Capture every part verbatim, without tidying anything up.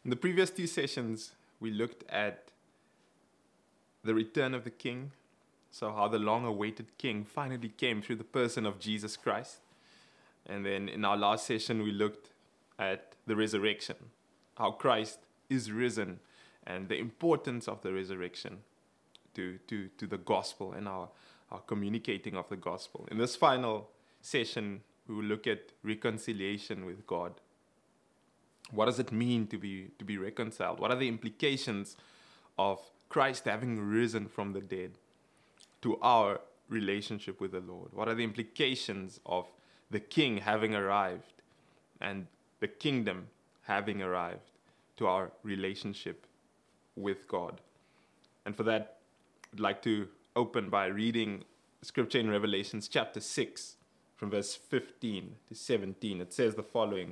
In the previous two sessions, we looked at the return of the King, so how the long-awaited King finally came through the person of Jesus Christ. And then in our last session, we looked at the resurrection, how Christ is risen, and the importance of the resurrection to, to, to the gospel and our, our communicating of the gospel. In this final session, we will look at reconciliation with God. What does it mean to be to be reconciled? What are the implications of Christ having risen from the dead to our relationship with the Lord? What are the implications of the King having arrived and the kingdom having arrived to our relationship with God? And for that, I'd like to open by reading scripture in Revelations chapter six, from verse fifteen to seventeen. It says the following: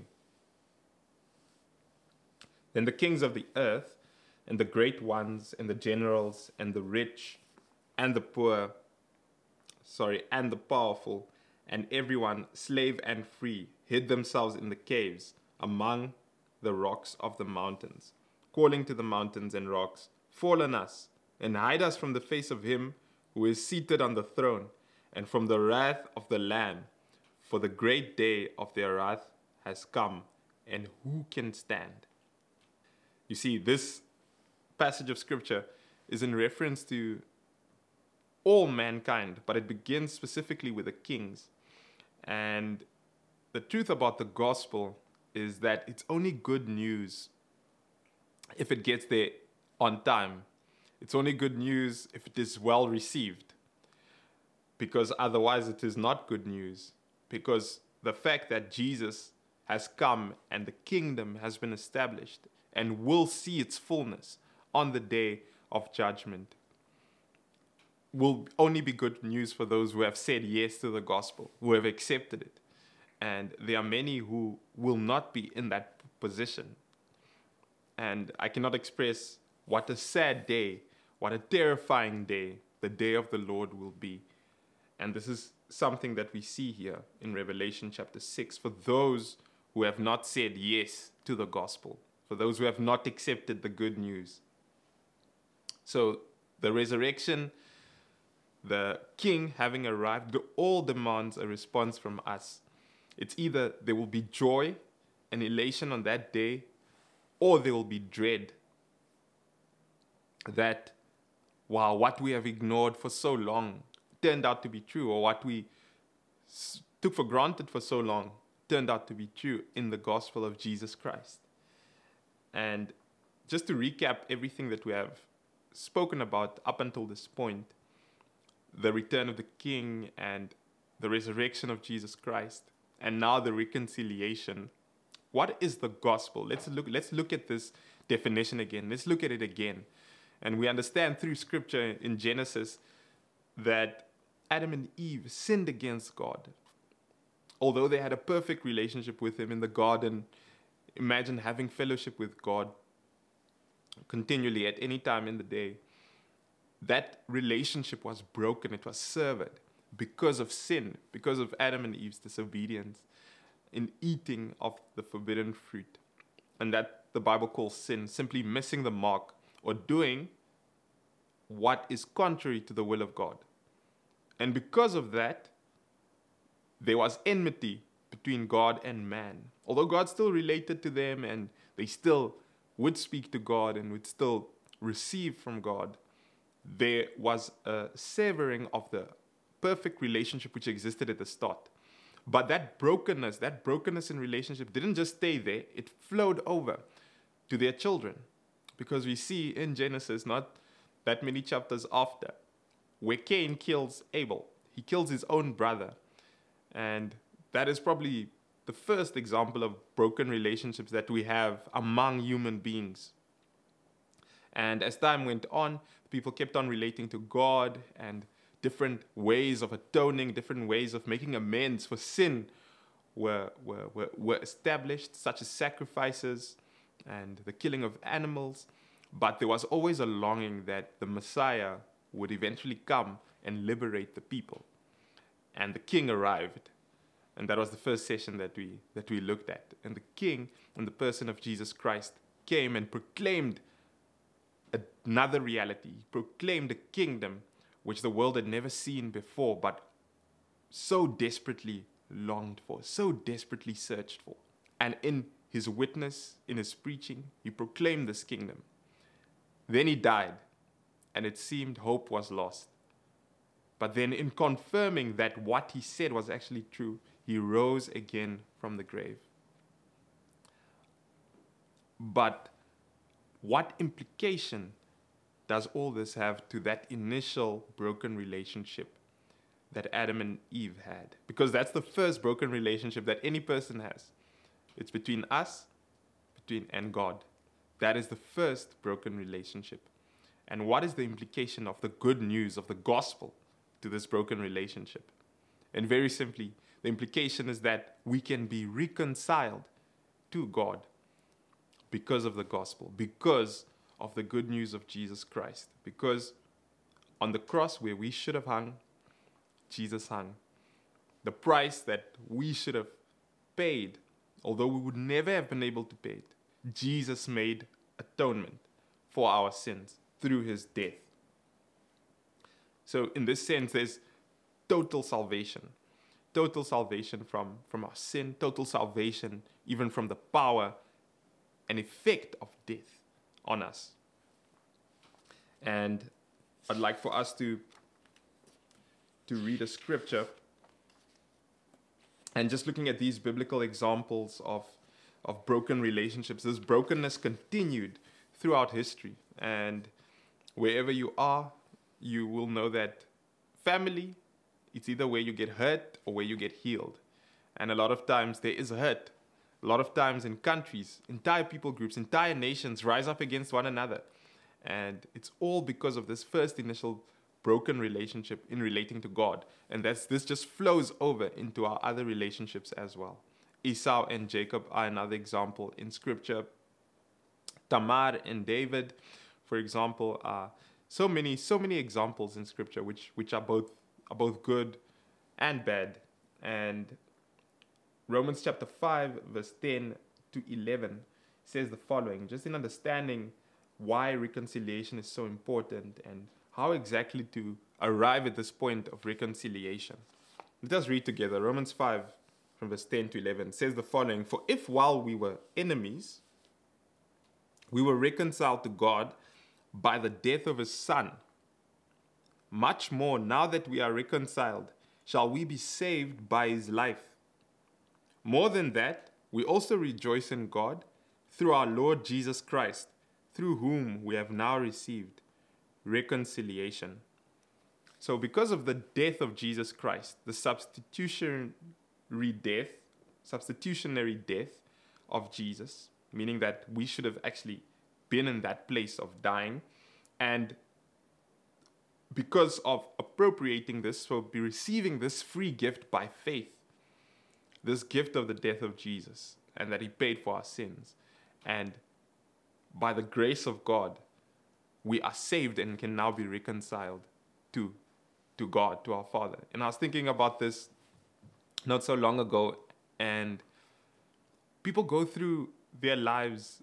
Then the kings of the earth, and the great ones, and the generals, and the rich, and the poor, sorry, and the powerful, and everyone, slave and free, hid themselves in the caves among the rocks of the mountains, calling to the mountains and rocks, Fall on us, and hide us from the face of him who is seated on the throne, and from the wrath of the Lamb. For the great day of their wrath has come, and who can stand? You see, this passage of scripture is in reference to all mankind, but it begins specifically with the kings. And the truth about the gospel is that it's only good news if it gets there on time. It's only good news if it is well received, because otherwise it is not good news. Because the fact that Jesus has come and the kingdom has been established and will see its fullness on the day of judgment will only be good news for those who have said yes to the gospel, who have accepted it. And there are many who will not be in that position. And I cannot express what a sad day, what a terrifying day the day of the Lord will be. And this is something that we see here in Revelation chapter six for those who have not said yes to the gospel, for those who have not accepted the good news. So the resurrection, the King having arrived, all demands a response from us. It's either there will be joy and elation on that day, or there will be dread that, wow, what we have ignored for so long turned out to be true, or what we s- took for granted for so long turned out to be true in the gospel of Jesus Christ. And just to recap everything that we have spoken about up until this point, the return of the King and the resurrection of Jesus Christ, and now the reconciliation. What is the gospel? Let's look, let's look at this definition again. Let's look at it again. And we understand through scripture in Genesis that Adam and Eve sinned against God. Although they had a perfect relationship with him in the garden, imagine having fellowship with God continually at any time in the day. That relationship was broken. It was severed because of sin, because of Adam and Eve's disobedience in eating of the forbidden fruit. And that the Bible calls sin, simply missing the mark or doing what is contrary to the will of God. And because of that, there was enmity between God and man. Although God still related to them and they still would speak to God and would still receive from God, there was a severing of the perfect relationship which existed at the start. But that brokenness, that brokenness in relationship didn't just stay there, it flowed over to their children. Because we see in Genesis, not that many chapters after, where Cain kills Abel. He kills his own brother. And that is probably the first example of broken relationships that we have among human beings. And as time went on, people kept on relating to God, and different ways of atoning, different ways of making amends for sin were, were, were, were established, such as sacrifices and the killing of animals. But there was always a longing that the Messiah would eventually come and liberate the people. And the King arrived. And that was the first session that we that we looked at. And the King, in the person of Jesus Christ, came and proclaimed another reality. He proclaimed a kingdom which the world had never seen before, but so desperately longed for, so desperately searched for. And in his witness, in his preaching, he proclaimed this kingdom. Then he died, and it seemed hope was lost. But then in confirming that what he said was actually true, he rose again from the grave. But what implication does all this have to that initial broken relationship that Adam and Eve had? Because that's the first broken relationship that any person has. It's between us between and God. That is the first broken relationship. And what is the implication of the good news of the gospel to this broken relationship? And very simply, the implication is that we can be reconciled to God because of the gospel, because of the good news of Jesus Christ. Because on the cross where we should have hung, Jesus hung. The price that we should have paid, although we would never have been able to pay it, Jesus made atonement for our sins through his death. So in this sense, there's total salvation. Total salvation from, from our sin, total salvation even from the power and effect of death on us. And I'd like for us to, to read a scripture. And just looking at these biblical examples of, of broken relationships, this brokenness continued throughout history. And wherever you are, you will know that family, it's either where you get hurt or where you get healed. And a lot of times there is hurt. A lot of times in countries, entire people groups, entire nations rise up against one another. And it's all because of this first initial broken relationship in relating to God. And that's, this just flows over into our other relationships as well. Esau and Jacob are another example in scripture. Tamar and David, for example, are so many, so many examples in scripture which, which are both, are both good and bad. And Romans chapter five, verse ten to eleven says the following, just in understanding why reconciliation is so important and how exactly to arrive at this point of reconciliation. Let us read together. Romans five, from verse ten to eleven, says the following, "For if while we were enemies, we were reconciled to God by the death of his Son, much more now that we are reconciled, shall we be saved by his life. More than that, we also rejoice in God through our Lord Jesus Christ, through whom we have now received reconciliation." So because of the death of Jesus Christ, the substitutionary death, substitutionary death of Jesus, meaning that we should have actually been in that place of dying, and because of appropriating this, so be receiving this free gift by faith, this gift of the death of Jesus, and that he paid for our sins. And by the grace of God, we are saved and can now be reconciled to, to God, to our Father. And I was thinking about this not so long ago, and people go through their lives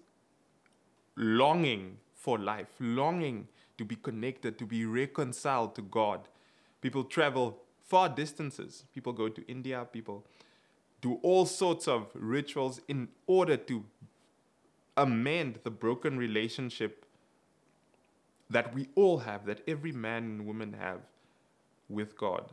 longing for life, longing to be connected, to be reconciled to God. People travel far distances. People go to India, people do all sorts of rituals in order to amend the broken relationship that we all have, that every man and woman have with God.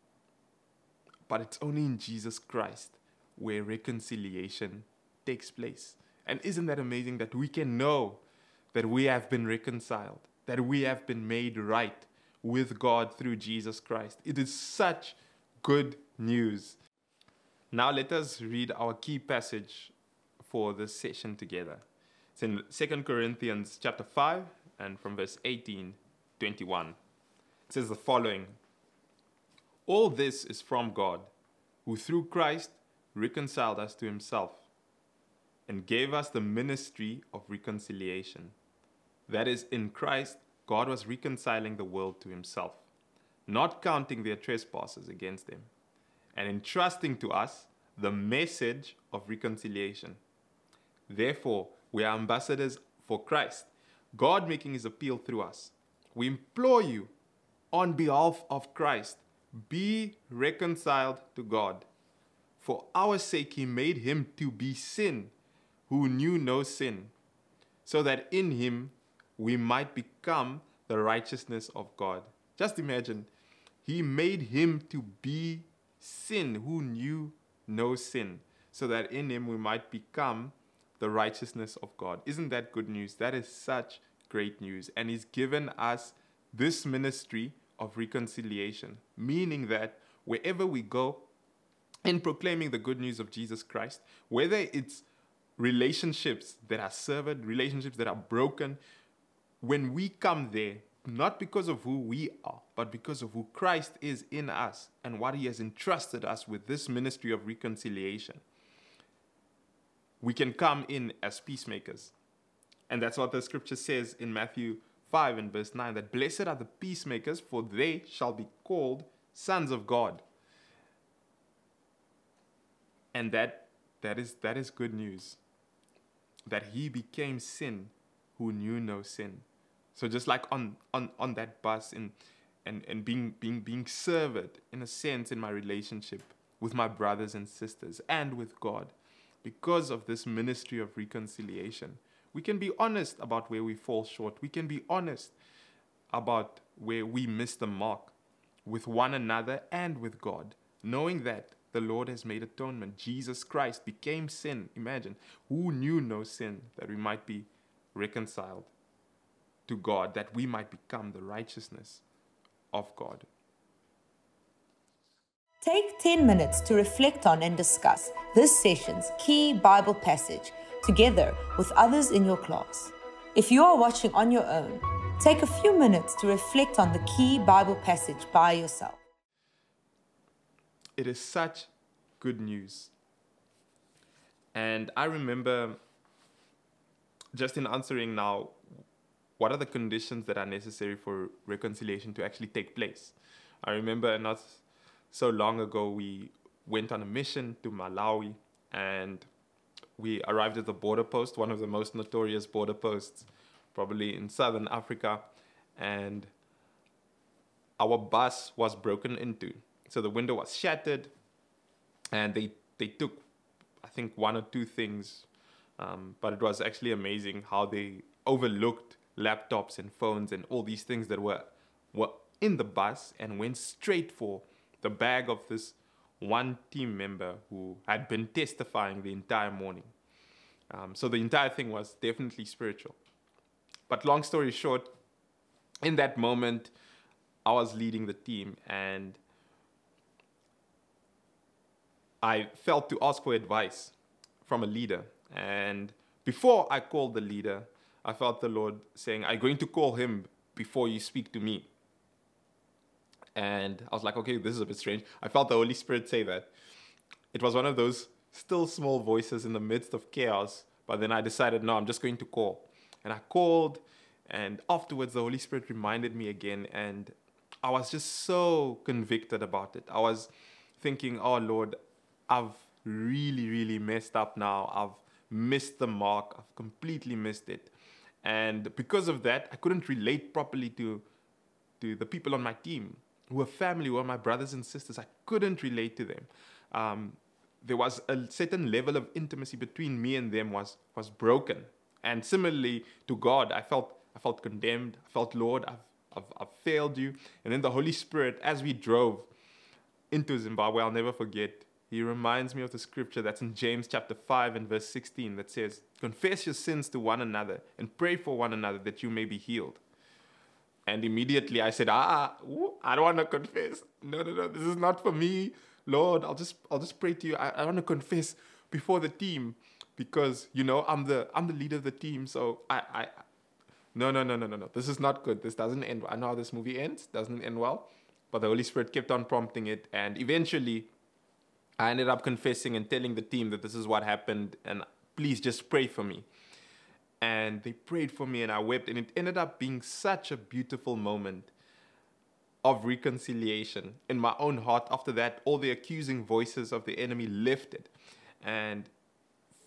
But it's only in Jesus Christ where reconciliation takes place. And isn't that amazing that we can know that we have been reconciled, that we have been made right with God through Jesus Christ? It is such good news. Now let us read our key passage for this session together. It's in Second Corinthians chapter five, and from verse eighteen to twenty-one. It says the following: "All this is from God, who through Christ reconciled us to himself, and gave us the ministry of reconciliation. That is, in Christ, God was reconciling the world to himself, not counting their trespasses against them, and entrusting to us the message of reconciliation. Therefore, We are ambassadors for Christ, God making his appeal through us. We implore you, on behalf of Christ, be reconciled to God. For our sake he made him to be sin, who knew no sin, so that in him we might become the righteousness of God. Just imagine, he made him to be sin, who knew no sin, so that in him we might become the righteousness of God. Isn't that good news? That is such great news. And he's given us this ministry of reconciliation, meaning that wherever we go in proclaiming the good news of Jesus Christ, whether it's relationships that are severed, relationships that are broken, when we come there, not because of who we are, but because of who Christ is in us and what he has entrusted us with, this ministry of reconciliation, we can come in as peacemakers. And that's what the scripture says in Matthew five and verse nine, that blessed are the peacemakers, for they shall be called sons of God. And that that is that is good news, that he became sin who knew no sin. So just like on on, on that bus and and, and being being being served in a sense in my relationship with my brothers and sisters and with God, because of this ministry of reconciliation, we can be honest about where we fall short. We can be honest about where we miss the mark with one another and with God, knowing that the Lord has made atonement. Jesus Christ became sin. Imagine, who knew no sin, that we might be reconciled to God, that we might become the righteousness of God. Take ten minutes to reflect on and discuss this session's key Bible passage together with others in your class. If you are watching on your own, take a few minutes to reflect on the key Bible passage by yourself. It is such good news. And I remember, just in answering now, what are the conditions that are necessary for reconciliation to actually take place? I remember not so long ago, we went on a mission to Malawi, and we arrived at the border post, one of the most notorious border posts probably in Southern Africa, and our bus was broken into. So the window was shattered, and they, they took, I think, one or two things, um, but it was actually amazing how they overlooked laptops and phones and all these things that were, were in the bus and went straight for the bag of this one team member who had been testifying the entire morning. Um, so the entire thing was definitely spiritual. But long story short, in that moment, I was leading the team, and I felt to ask for advice from a leader. And before I called the leader, I felt the Lord saying, "I'm going to call him before you speak to me." And I was like, okay, this is a bit strange. I felt the Holy Spirit say that. It was one of those still small voices in the midst of chaos. But then I decided, no, I'm just going to call. And I called. And afterwards, the Holy Spirit reminded me again. And I was just so convicted about it. I was thinking, oh, Lord, I've really, really messed up now. I've missed the mark. I've completely missed it. And because of that, I couldn't relate properly to, to the people on my team, who were family, who were my brothers and sisters. I couldn't relate to them. Um, there was a certain level of intimacy between me and them was was broken. And similarly to God, I felt I felt condemned. I felt, Lord, I've, I've, I've failed you. And then the Holy Spirit, as we drove into Zimbabwe, I'll never forget, he reminds me of the scripture that's in James chapter five and verse sixteen that says, confess your sins to one another and pray for one another that you may be healed. And immediately I said, ah, ooh, I don't want to confess. No, no, no, this is not for me. Lord, I'll just I'll just pray to you. I, I want to confess before the team because, you know, I'm the I'm the leader of the team. So I, I no, no, no, no, no, no. This is not good. This doesn't end. I know how this movie ends. Doesn't end well. But the Holy Spirit kept on prompting it. And eventually I ended up confessing and telling the team that this is what happened. And please just pray for me. And they prayed for me and I wept. And it ended up being such a beautiful moment of reconciliation in my own heart. After that, all the accusing voices of the enemy lifted. And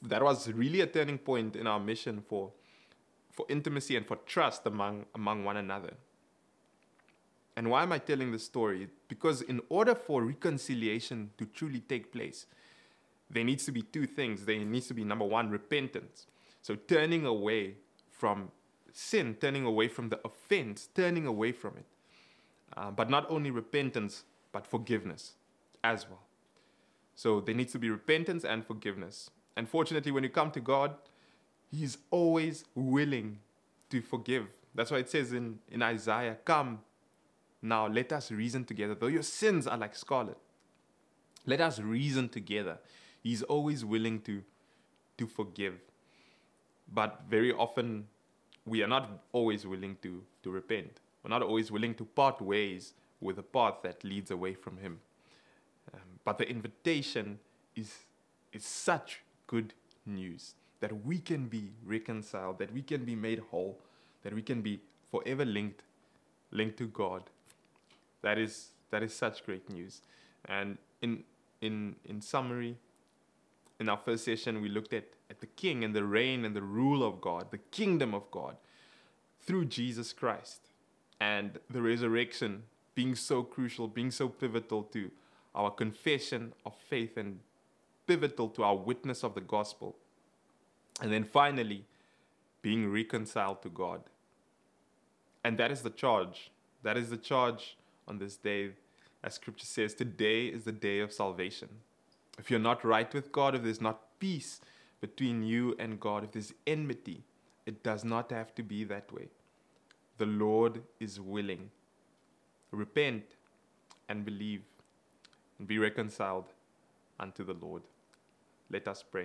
that was really a turning point in our mission for, for intimacy and for trust among, among one another. And why am I telling this story? Because in order for reconciliation to truly take place, there needs to be two things. There needs to be, number one, repentance. So turning away from sin, turning away from the offense, turning away from it. Uh, but not only repentance, but forgiveness as well. So there needs to be repentance and forgiveness. And fortunately, when you come to God, He's always willing to forgive. That's why it says in, in Isaiah, come now, let us reason together. Though your sins are like scarlet, let us reason together. He's always willing to, to forgive. But very often, we are not always willing to, to repent. We're not always willing to part ways with a path that leads away from Him. Um, but the invitation is, is such good news that we can be reconciled, that we can be made whole, that we can be forever linked, linked to God. That is that is such great news. And in in in summary, in our first session, we looked at, at the king and the reign and the rule of God, the kingdom of God, through Jesus Christ. And the resurrection being so crucial, being so pivotal to our confession of faith and pivotal to our witness of the gospel. And then finally, being reconciled to God. And that is the charge. That is the charge on this day. As Scripture says, today is the day of salvation. If you're not right with God, if there's not peace between you and God, if there's enmity, it does not have to be that way. The Lord is willing. Repent and believe and be reconciled unto the Lord. Let us pray.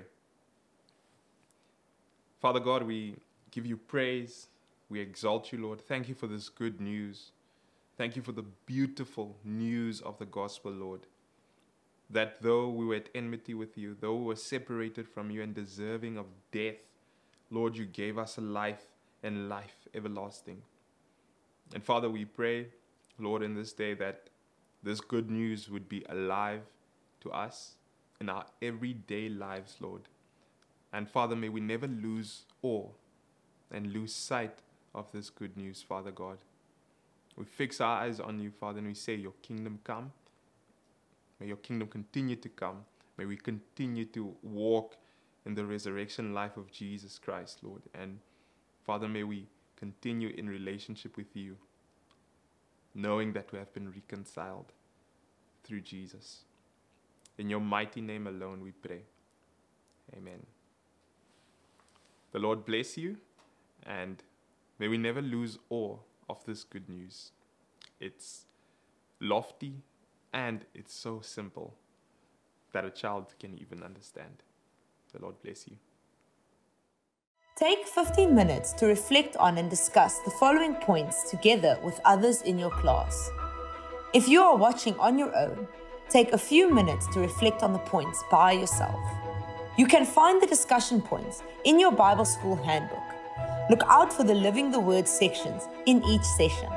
Father God, we give you praise. We exalt you, Lord. Thank you for this good news. Thank you for the beautiful news of the gospel, Lord. That though we were at enmity with you, though we were separated from you and deserving of death, Lord, you gave us a life and life everlasting. And Father, we pray, Lord, in this day that this good news would be alive to us in our everyday lives, Lord. And Father, may we never lose awe and lose sight of this good news, Father God. We fix our eyes on you, Father, and we say, your kingdom come. May your kingdom continue to come. May we continue to walk in the resurrection life of Jesus Christ, Lord. And Father, may we continue in relationship with you, knowing that we have been reconciled through Jesus. In your mighty name alone we pray. Amen. The Lord bless you, and may we never lose awe of this good news. It's lofty and it's so simple that a child can even understand. The Lord bless you. Take fifteen minutes to reflect on and discuss the following points together with others in your class. If you are watching on your own, take a few minutes to reflect on the points by yourself. You can find the discussion points in your Bible School handbook. Look out for the Living the Word sections in each session.